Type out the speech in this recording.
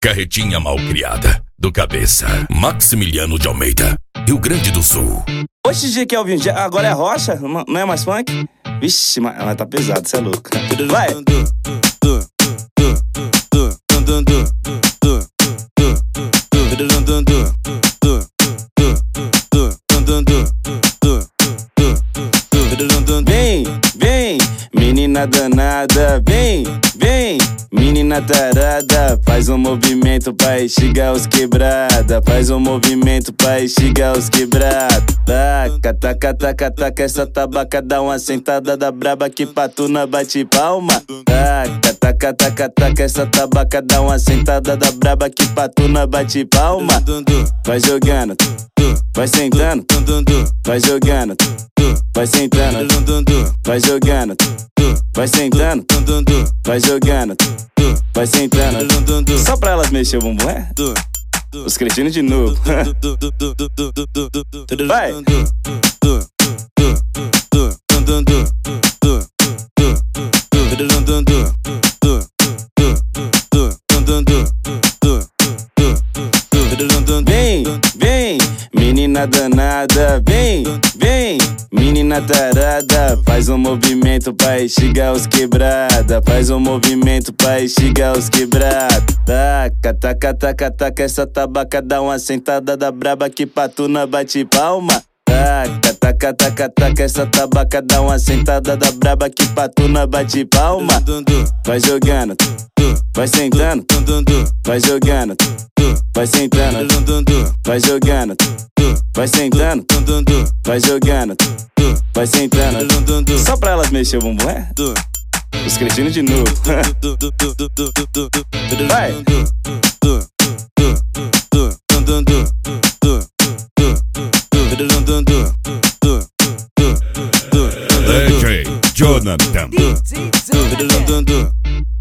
carretinha malcriada do cabeça Maximiliano de Almeida, Rio Grande do Sul. Oxe, DJ Kelvin, agora é rocha? Não é mais funk? Vixe, mas tá pesado, cê é louco. Vai! Vem, vem, menina danada, vem, vem, menina tarada, faz um movimento pra instigar os quebrada, faz um movimento pra instigar os quebrada. Taca, taca, taca, taca, essa tabaca dá uma sentada da braba que patuna bate palma. Taca, taca, taca, taca, essa tabaca dá uma sentada da braba que patuna bate palma. Vai jogando, vai sentando, vai jogando, vai sentando, vai jogando, vai sentando, vai jogando, vai sentando. Só pra elas mexer o bumbum, é? Os cretinos de novo. Vai! Vem, vem, menina danada, vem, vem, menina tarada, faz um movimento pra instigar os quebrada, faz um movimento pra instigar os quebrada. Taca, taca, taca, taca, essa tabaca dá uma sentada da braba que patuna bate palma. Taca, taca, taca, taca, essa tabaca dá uma sentada da braba que patuna bate palma. Vai jogando, vai sentando, vai jogando, vai sentando, vai jogando, vai sentando, vai jogando, vai sentando. Só pra elas mexer o bumbum, é? Os cretinos de novo. Vai! DJ Jonathan.